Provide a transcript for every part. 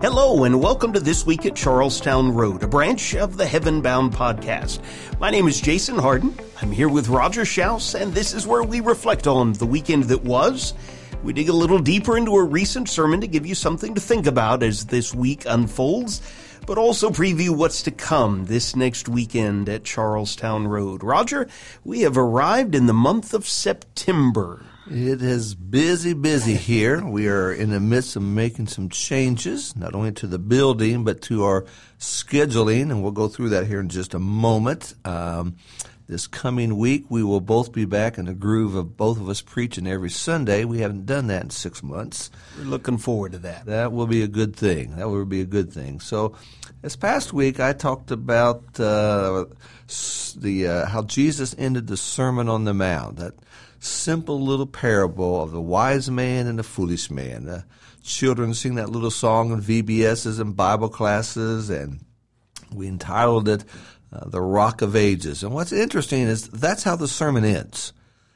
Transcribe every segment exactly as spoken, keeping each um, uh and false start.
Hello and welcome to This Week at Charlestown Road, a branch of the Heaven Bound podcast. My name is Jason Harden. I'm here with Roger Schaus, and this is where we reflect on the weekend that was. We dig a little deeper into a recent sermon to give you something to think about as this week unfolds, but also preview what's to come this next weekend at Charlestown Road. Roger, we have arrived in the month of September. It is busy, busy here. We are in the midst of making some changes, not only to the building, but to our scheduling, and we'll go through that here in just a moment. Um, this coming week, we will both be back in the groove of both of us preaching every Sunday. We haven't done that in six months. We're looking forward to that. That will be a good thing. That will be a good thing. So this past week, I talked about uh, the uh, how Jesus ended the Sermon on the Mount, that simple little parable of the wise man and the foolish man. The children sing that little song in V B S's and Bible classes, and we entitled it uh, The Rock of Ages. And what's interesting is that's how the sermon ends.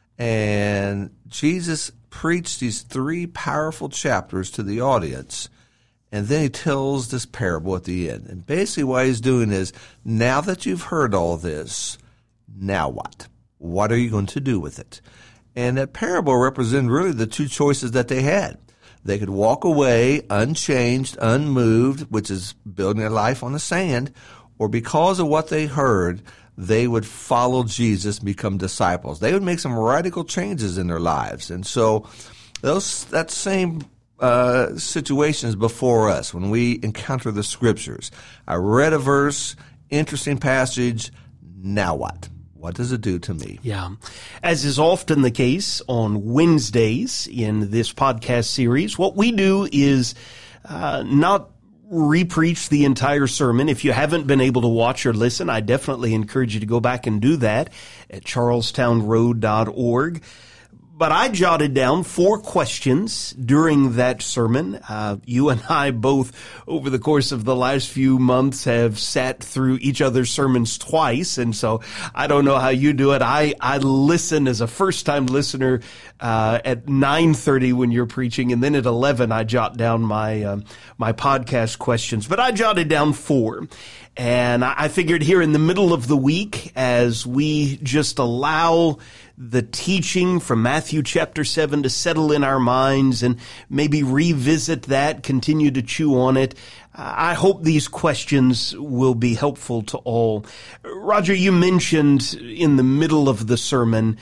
And Jesus preached these three powerful chapters to the audience, and then he tells this parable at the end. And basically what he's doing is, now that you've heard all this, now what? What are you going to do with it? And that parable represented really the two choices that they had. They could walk away unchanged, unmoved, which is building their life on the sand, or because of what they heard, they would follow Jesus and become disciples. They would make some radical changes in their lives. And so those that same uh, situation is before us when we encounter the Scriptures. I read a verse, interesting passage, now what? What does it do to me? Yeah. As is often the case on Wednesdays in this podcast series, what we do is uh, not re-preach the entire sermon. If you haven't been able to watch or listen, I definitely encourage you to go back and do that at charlestown road dot org. But I jotted down four questions during that sermon. Uh, you and I both, over the course of the last few months, have sat through each other's sermons twice. And so I don't know how you do it. I, I listen as a first-time listener uh, at nine thirty when you're preaching. And then at eleven, I jot down my, um, my podcast questions. But I jotted down four. And I figured here in the middle of the week, as we just allow the teaching from Matthew chapter seven to settle in our minds and maybe revisit that, continue to chew on it, I hope these questions will be helpful to all. Roger, you mentioned in the middle of the sermon,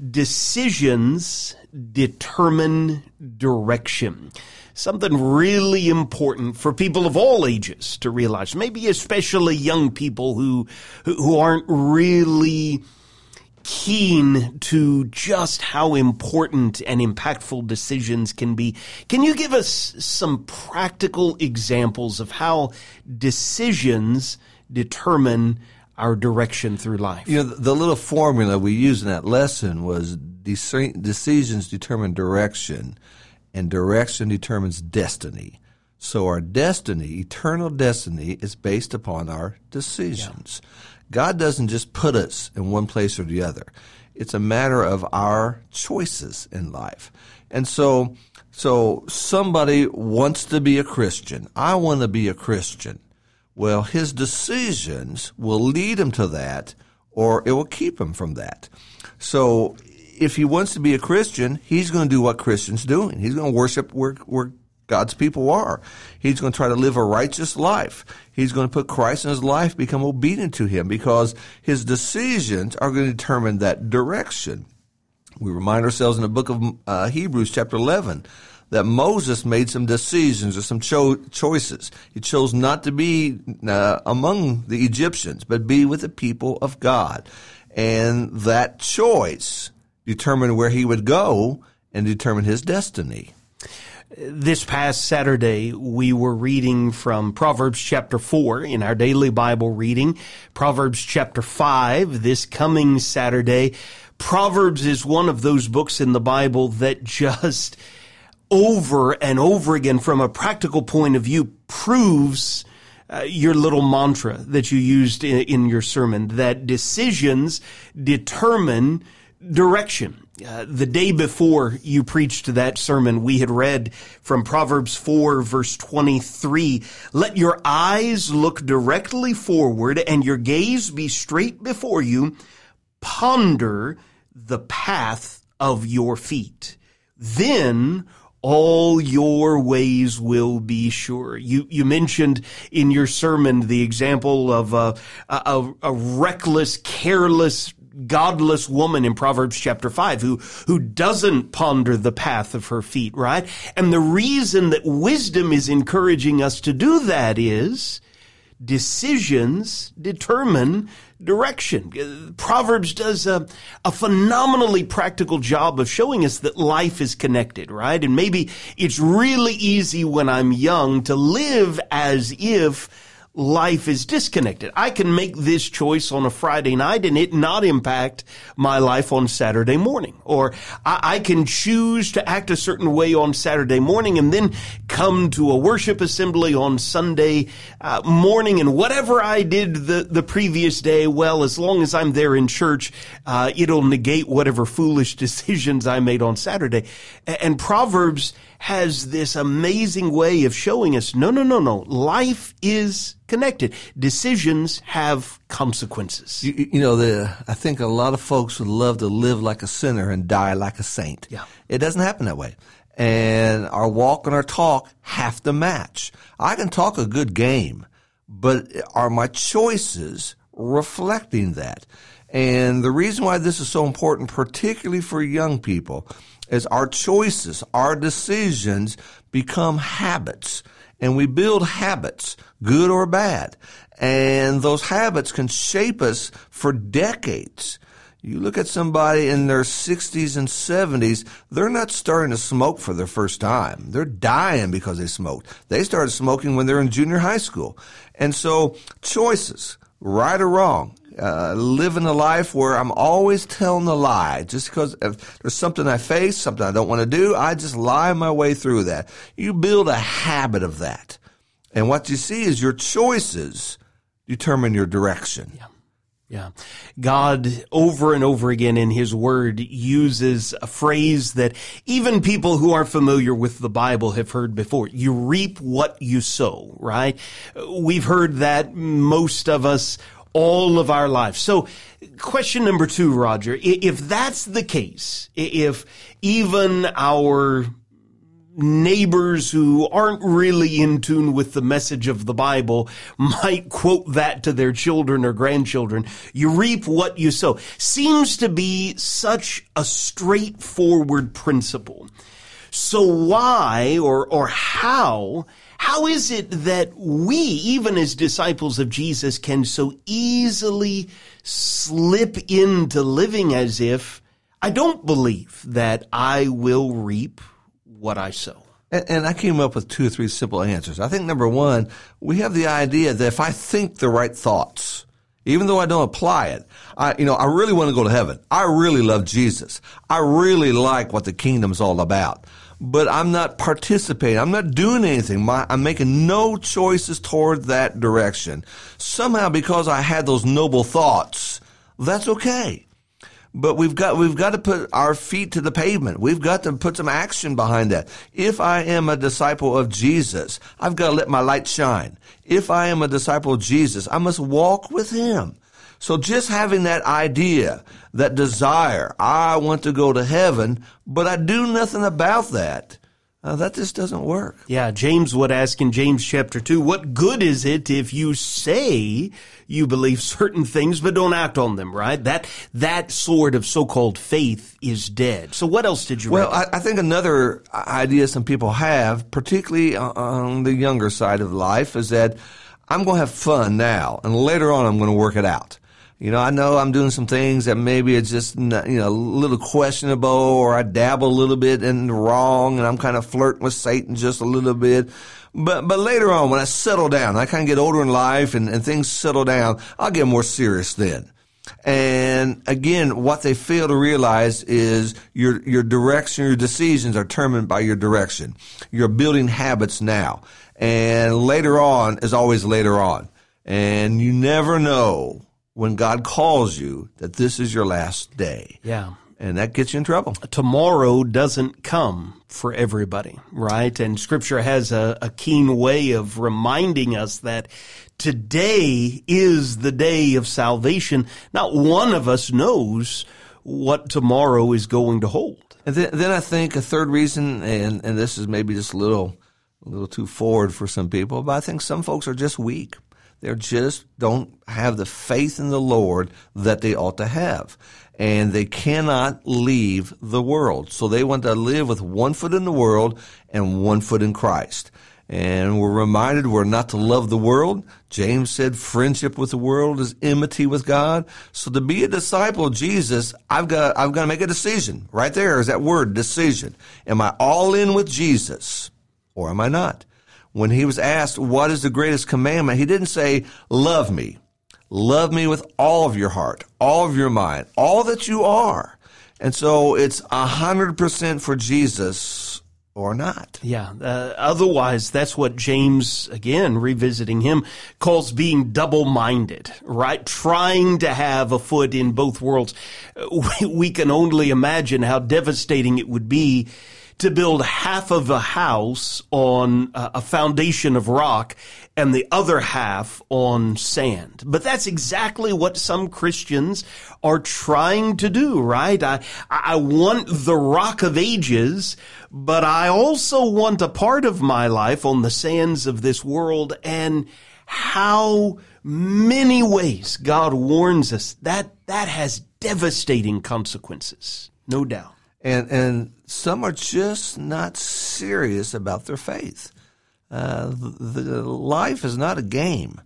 decisions determine direction. Something really important for people of all ages to realize, maybe especially young people who who aren't really keen to just how important and impactful decisions can be. Can you give us some practical examples of how decisions determine our direction through life? You know, the, the little formula we used in that lesson was dec- decisions determine direction, and direction determines destiny. So our destiny, eternal destiny, is based upon our decisions. Yeah. God doesn't just put us in one place or the other. It's a matter of our choices in life. And so, so somebody wants to be a Christian. I want to be a Christian. Well, his decisions will lead him to that, or it will keep him from that. So if he wants to be a Christian, he's going to do what Christians do. He's going to worship where, where God's people are. He's going to try to live a righteous life. He's going to put Christ in his life, become obedient to him, because his decisions are going to determine that direction. We remind ourselves in the book of uh, Hebrews chapter eleven that Moses made some decisions or some cho- choices. He chose not to be uh, among the Egyptians, but be with the people of God. And that choice determined where he would go and determined his destiny. This past Saturday, we were reading from Proverbs chapter four in our daily Bible reading, Proverbs chapter five this coming Saturday. Proverbs is one of those books in the Bible that just over and over again, from a practical point of view, proves uh, your little mantra that you used in, in your sermon, that decisions determine direction. Uh, the day before you preached that sermon, we had read from Proverbs four, verse twenty-three, "Let your eyes look directly forward and your gaze be straight before you. Ponder the path of your feet. Then all your ways will be sure." You you mentioned in your sermon the example of a, a, a reckless, careless, godless woman in Proverbs chapter five who, who doesn't ponder the path of her feet, right? And the reason that wisdom is encouraging us to do that is decisions determine direction. Proverbs does a, a phenomenally practical job of showing us that life is connected, right? And maybe it's really easy when I'm young to live as if life is disconnected. I can make this choice on a Friday night and it not impact my life on Saturday morning. Or I, I can choose to act a certain way on Saturday morning and then come to a worship assembly on Sunday uh, morning, and whatever I did the, the previous day, well, as long as I'm there in church, uh, it'll negate whatever foolish decisions I made on Saturday. And Proverbs has this amazing way of showing us, no, no, no, no. Life is connected. Decisions have consequences. You, you know, the, I think a lot of folks would love to live like a sinner and die like a saint. Yeah. It doesn't happen that way. And our walk and our talk have to match. I can talk a good game, but are my choices reflecting that? And the reason why this is so important, particularly for young people, is our choices, our decisions become habits. And we build habits, good or bad. And those habits can shape us for decades. You look at somebody in their sixties and seventies, they're not starting to smoke for the first time. They're dying because they smoked. They started smoking when they were in junior high school. And so choices, right or wrong, uh, living a life where I'm always telling a lie. Just because if there's something I face, something I don't want to do, I just lie my way through that. You build a habit of that. And what you see is your choices determine your direction. Yeah. Yeah. God, over and over again in His Word, uses a phrase that even people who are familiar with the Bible have heard before. You reap what you sow, right? We've heard that, most of us, all of our lives. So question number two, Roger, if that's the case, if even our neighbors who aren't really in tune with the message of the Bible might quote that to their children or grandchildren, you reap what you sow, seems to be such a straightforward principle. So why or or how how is it that we, even as disciples of Jesus, can so easily slip into living as if I don't believe that I will reap what I sow? And, and I came up with two or three simple answers. I think number one, we have the idea that if I think the right thoughts, even though I don't apply it, I, you know, I really want to go to heaven. I really love Jesus. I really like what the kingdom's all about. But I'm not participating. I'm not doing anything. My, I'm making no choices toward that direction. Somehow, because I had those noble thoughts, that's okay. But we've got, we've got to put our feet to the pavement. We've got to put some action behind that. If I am a disciple of Jesus, I've got to let my light shine. If I am a disciple of Jesus, I must walk with Him. So just having that idea, that desire, I want to go to heaven, but I do nothing about that, Uh, that just doesn't work. Yeah, James would ask in James chapter two, what good is it if you say you believe certain things but don't act on them, right? That that sort of so-called faith is dead. So what else did you Well, read? I, I think another idea some people have, particularly on the younger side of life, is that I'm going to have fun now, and later on I'm going to work it out. You know, I know I'm doing some things that maybe it's just, you know, a little questionable, or I dabble a little bit in the wrong, and I'm kind of flirting with Satan just a little bit. But but later on, when I settle down, I kind of get older in life and, and things settle down, I'll get more serious then. And again, what they fail to realize is your your direction, your decisions are determined by your direction. You're building habits now. And later on is always later on. And you never know when God calls you that this is your last day. Yeah. And that gets you in trouble. Tomorrow doesn't come for everybody, right? And Scripture has a, a keen way of reminding us that today is the day of salvation. Not one of us knows what tomorrow is going to hold. And then, then I think a third reason, and, and this is maybe just a little, a little too forward for some people, but I think some folks are just weak. They just don't have the faith in the Lord that they ought to have. And they cannot leave the world. So they want to live with one foot in the world and one foot in Christ. And we're reminded we're not to love the world. James said friendship with the world is enmity with God. So to be a disciple of Jesus, I've got, I've got to make a decision. Right there is that word, decision. Am I all in with Jesus or am I not? When he was asked, what is the greatest commandment? He didn't say, love me. Love me with all of your heart, all of your mind, all that you are. And so it's a hundred percent for Jesus or not. Yeah. Uh, otherwise, that's what James, again, revisiting him, calls being double-minded, right? Trying to have a foot in both worlds. We, we can only imagine how devastating it would be to build half of a house on a foundation of rock and the other half on sand. But that's exactly what some Christians are trying to do, right? I, I want the rock of ages, but I also want a part of my life on the sands of this world. And how many ways God warns us that that has devastating consequences, no doubt. And and some are just not serious about their faith. Uh, the, the life is not a game.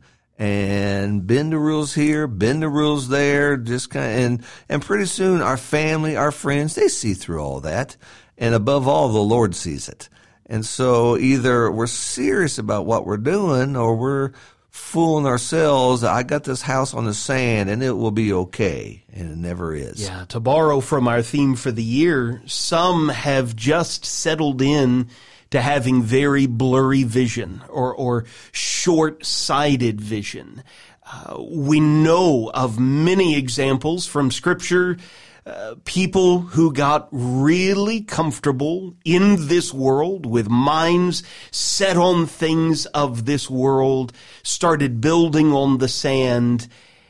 And bend the rules here, bend the rules there, just kind of, and, and pretty soon our family, our friends, they see through all that. And above all, the Lord sees it. And so either we're serious about what we're doing or we're fooling ourselves. I got this house on the sand and it will be okay. And it never is. Yeah, to borrow from our theme for the year, some have just settled in to having very blurry vision or, or short-sighted vision. Uh, we know of many examples from Scripture, uh, people who got really comfortable in this world with minds set on things of this world, started building on the sand,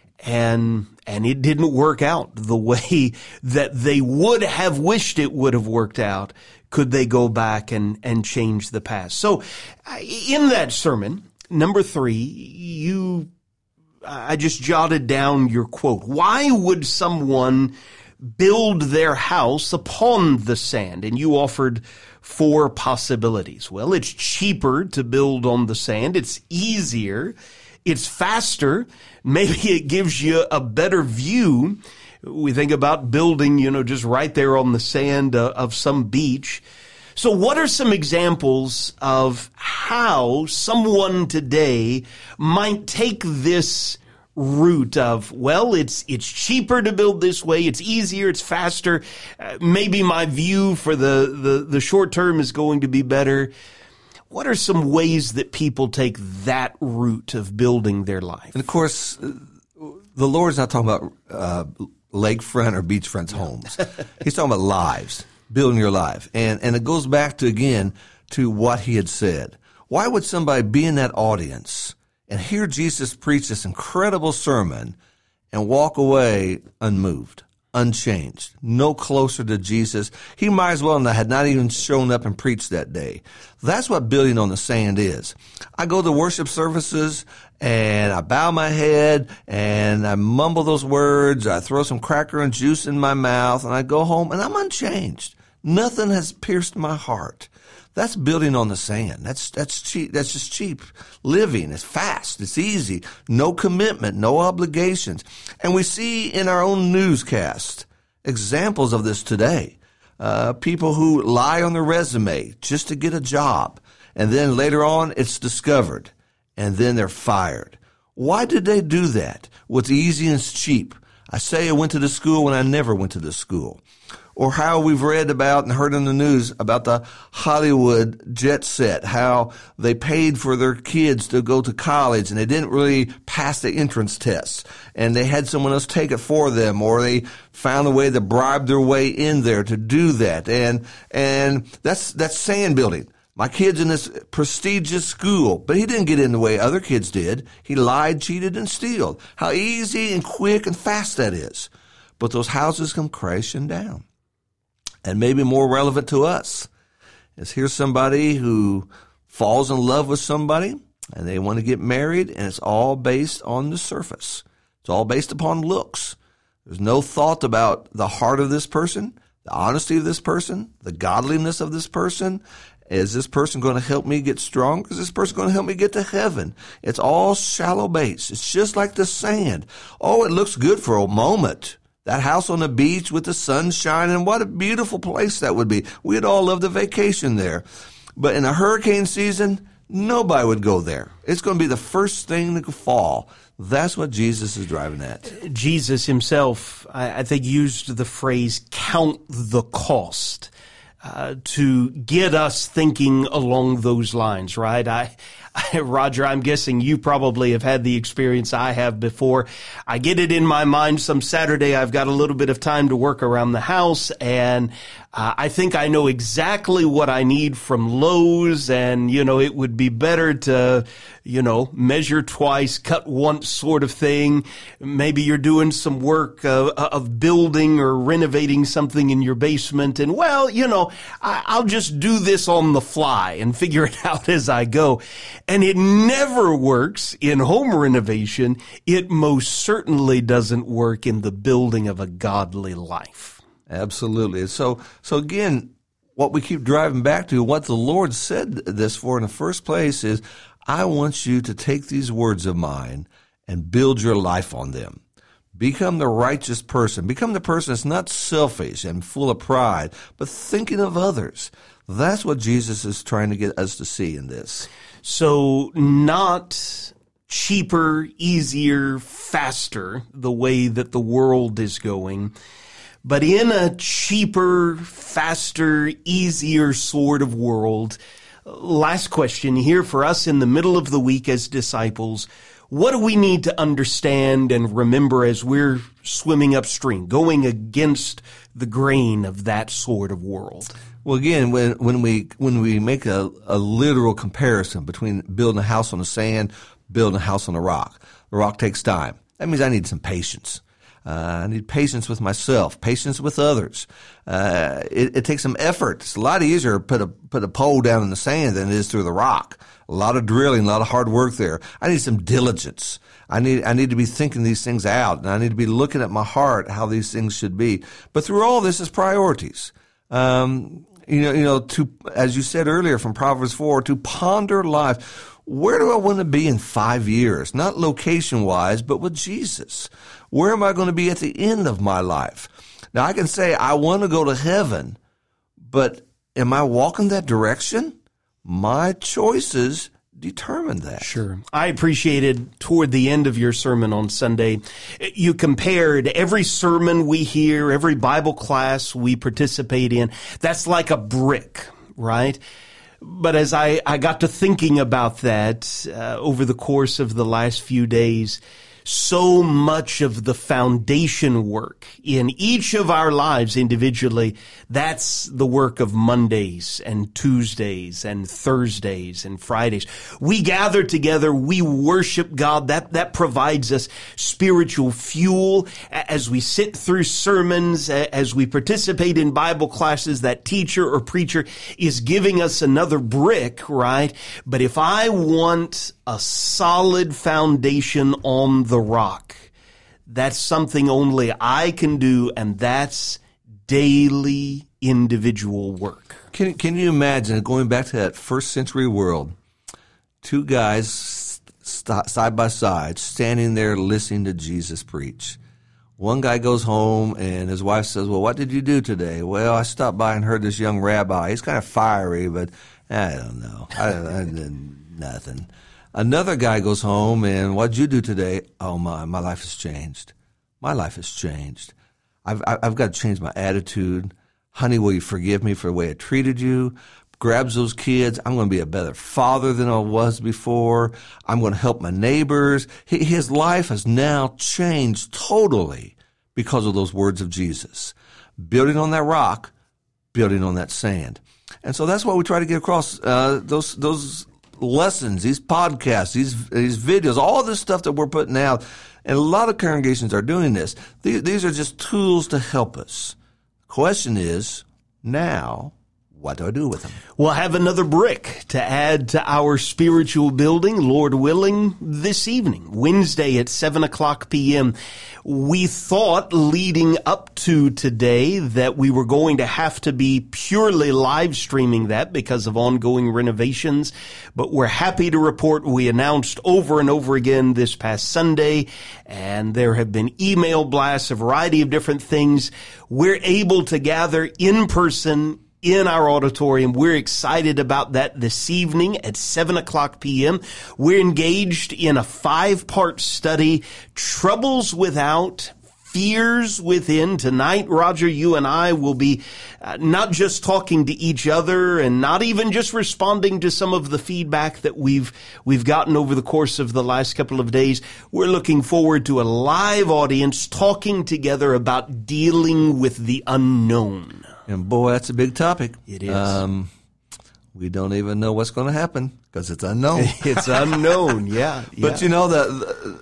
and and it didn't work out the way that they would have wished it would have worked out. Could they go back and, and change the past? So in that sermon, number three, you, I just jotted down your quote. Why would someone build their house upon the sand? And you offered four possibilities. Well, it's cheaper to build on the sand. It's easier. It's faster. Maybe it gives you a better view. We think about building, you know, just right there on the sand uh, of some beach. So what are some examples of how someone today might take this route of, well, it's it's cheaper to build this way, it's easier, it's faster, uh, maybe my view for the, the, the short term is going to be better. What are some ways that people take that route of building their life? And of course, the Lord's not talking about uh, lakefront or beachfront homes. He's talking about lives, building your life. And and it goes back to, again, to what he had said. Why would somebody be in that audience and hear Jesus preach this incredible sermon and walk away unmoved, unchanged, no closer to Jesus? He might as well had not even shown up and preached that day. That's what building on the sand is. I go to worship services and I bow my head and I mumble those words. I throw some cracker and juice in my mouth and I go home and I'm unchanged. Nothing has pierced my heart. That's building on the sand. That's, that's cheap. That's just cheap living. It's fast. It's easy. No commitment, no obligations. And we see in our own newscast examples of this today. Uh, people who lie on their resume just to get a job. And then later on it's discovered. And then they're fired. Why did they do that? What's easy and cheap. I say I went to the school when I never went to the school. Or how we've read about and heard in the news about the Hollywood jet set, how they paid for their kids to go to college and they didn't really pass the entrance tests and they had someone else take it for them, or they found a way to bribe their way in there to do that. And, and that's, that's sand building. My kid's in this prestigious school, but he didn't get in the way other kids did. He lied, cheated, and stole. How easy and quick and fast that is. But those houses come crashing down. And maybe more relevant to us is here's somebody who falls in love with somebody and they want to get married, and it's all based on the surface. It's all based upon looks. There's no thought about the heart of this person, the honesty of this person, the godliness of this person. Is this person going to help me get strong? Is this person going to help me get to heaven? It's all shallow base. It's just like the sand. Oh, it looks good for a moment. That house on the beach with the sun shining, what a beautiful place that would be. We'd all love to vacation there. But in a hurricane season, nobody would go there. It's going to be the first thing to fall. That's what Jesus is driving at. Jesus himself, I, I think, used the phrase, count the cost, uh, to get us thinking along those lines, right? I, I, Roger, I'm guessing you probably have had the experience I have before. I get it in my mind some Saturday, I've got a little bit of time to work around the house, and uh, I think I know exactly what I need from Lowe's, and, you know, it would be better to, you know, measure twice, cut once sort of thing. Maybe you're doing some work uh, of building or renovating something in your basement, and, well, you know, I, I'll just do this on the fly and figure it out as I go. And it never works in home renovation. It most certainly doesn't work in the building of a godly life. Absolutely. So, so again, what we keep driving back to, what the Lord said this for in the first place is, I want you to take these words of mine and build your life on them. Become the righteous person. Become the person that's not selfish and full of pride, but thinking of others. That's what Jesus is trying to get us to see in this. So not cheaper, easier, faster, the way that the world is going, but in a cheaper, faster, easier sort of world. Last question here for us in the middle of the week as disciples. What do we need to understand and remember as we're swimming upstream, going against the grain of that sort of world? Well, again, when when we when we make a, a literal comparison between building a house on the sand, building a house on the rock, the rock takes time. That means I need some patience. Uh, I need patience with myself, patience with others. Uh, it, it takes some effort. It's a lot easier to put a put a pole down in the sand than it is through the rock. A lot of drilling, a lot of hard work there. I need some diligence. I need I need to be thinking these things out, and I need to be looking at my heart how these things should be. But through all this is priorities. Um, you know, you know, to as you said earlier from Proverbs four, to ponder life. Where do I want to be in five years? Not location-wise, but with Jesus. Where am I going to be at the end of my life? Now, I can say I want to go to heaven, but am I walking that direction? My choices determine that. Sure. I appreciated toward the end of your sermon on Sunday, you compared every sermon we hear, every Bible class we participate in, that's like a brick, right? But as I, I got to thinking about that uh, over the course of the last few days, so much of the foundation work in each of our lives individually, that's the work of Mondays and Tuesdays and Thursdays and Fridays. We gather together, we worship God. That, that provides us spiritual fuel as we sit through sermons, as we participate in Bible classes. That teacher or preacher is giving us another brick, right? But if I want a solid foundation on the rock, that's something only I can do, and that's daily individual work. Can can you imagine, going back to that first century world, two guys st- side by side standing there listening to Jesus preach? One guy goes home and his wife says, well, what did you do today? Well, I stopped by and heard this young rabbi. He's kind of fiery, but I don't know. I, I did nothing. Another guy goes home and, what'd you do today? Oh, my, my life has changed. my life has changed. I've, I've got to change my attitude. Honey, will you forgive me for the way I treated you? Grabs those kids. I'm going to be a better father than I was before. I'm going to help my neighbors. His life has now changed totally because of those words of Jesus. Building on that rock, building on that sand. And so that's what we try to get across, uh, those, those lessons, these podcasts, these, these videos, all this stuff that we're putting out. And a lot of congregations are doing this. These, these are just tools to help us. The question is, now, what do I do with them? We'll have another brick to add to our spiritual building, Lord willing, this evening, Wednesday at seven o'clock p.m. We thought leading up to today that we were going to have to be purely live streaming that because of ongoing renovations, but we're happy to report we announced over and over again this past Sunday, and there have been email blasts, a variety of different things. We're able to gather in person in our auditorium. We're excited about that this evening at seven o'clock p.m. We're engaged in a five-part study, Troubles Without, Fears Within. Tonight, Roger, you and I will be uh, not just talking to each other and not even just responding to some of the feedback that we've we've gotten over the course of the last couple of days. We're looking forward to a live audience talking together about dealing with the unknown. And boy, that's a big topic. It is. Um, we don't even know what's going to happen because it's unknown. It's unknown, yeah, yeah. But you know, that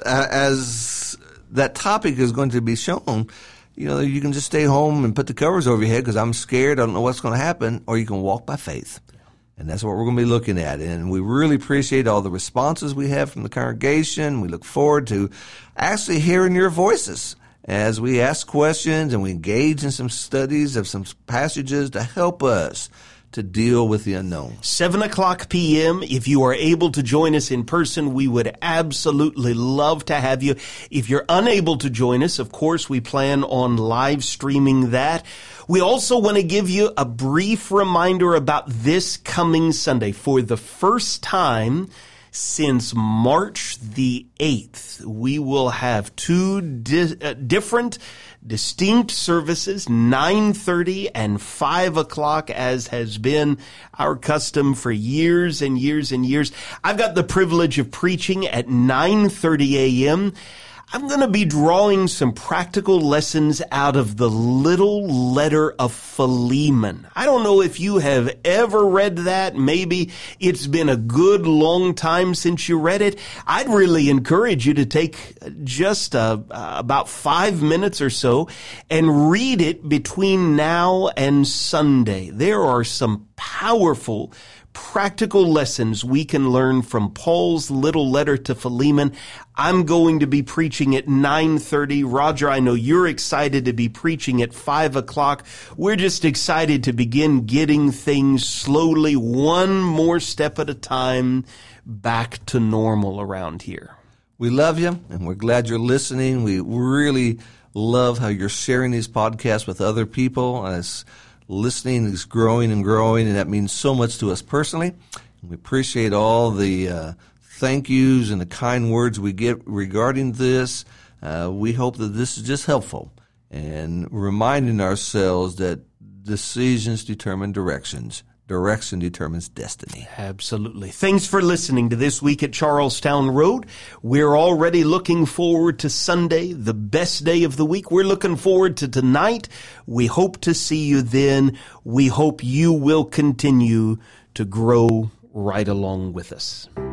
as that topic is going to be shown, you know, you can just stay home and put the covers over your head because I'm scared, I don't know what's going to happen, or you can walk by faith. And that's what we're going to be looking at. And we really appreciate all the responses we have from the congregation. We look forward to actually hearing your voices as we ask questions and we engage in some studies of some passages to help us to deal with the unknown. seven o'clock p.m. If you are able to join us in person, we would absolutely love to have you. If you're unable to join us, of course, we plan on live streaming that. We also want to give you a brief reminder about this coming Sunday. For the first time since March the eighth, we will have two di- uh, different, distinct services, nine thirty and five o'clock, as has been our custom for years and years and years. I've got the privilege of preaching at nine thirty a.m. I'm going to be drawing some practical lessons out of the little letter of Philemon. I don't know if you have ever read that. Maybe it's been a good long time since you read it. I'd really encourage you to take just uh, about five minutes or so and read it between now and Sunday. There are some powerful practical lessons we can learn from Paul's little letter to Philemon. I'm going to be preaching at nine thirty. Roger, I know you're excited to be preaching at five o'clock. We're just excited to begin getting things slowly, one more step at a time, back to normal around here. We love you, and we're glad you're listening. We really love how you're sharing these podcasts with other people. As listening is growing and growing, and that means so much to us personally. We appreciate all the uh, thank yous and the kind words we get regarding this. Uh, we hope that this is just helpful and reminding ourselves that decisions determine directions. Direction determines destiny. Absolutely. Thanks for listening to This Week at Charlestown Road. We're already looking forward to Sunday, the best day of the week. We're looking forward to tonight. We hope to see you then. We hope you will continue to grow right along with us.